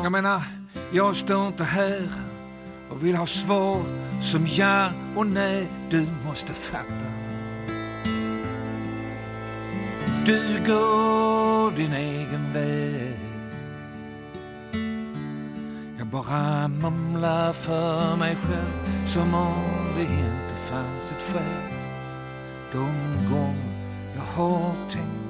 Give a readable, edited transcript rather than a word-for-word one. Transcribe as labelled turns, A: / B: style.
A: Jag menar, jag står inte här och vill ha svar som ja och nej. Du måste fatta. Du går din egen väg. Jag bara mumlar för mig själv som om det inte fanns ett skäl. De gånger jag har tänkt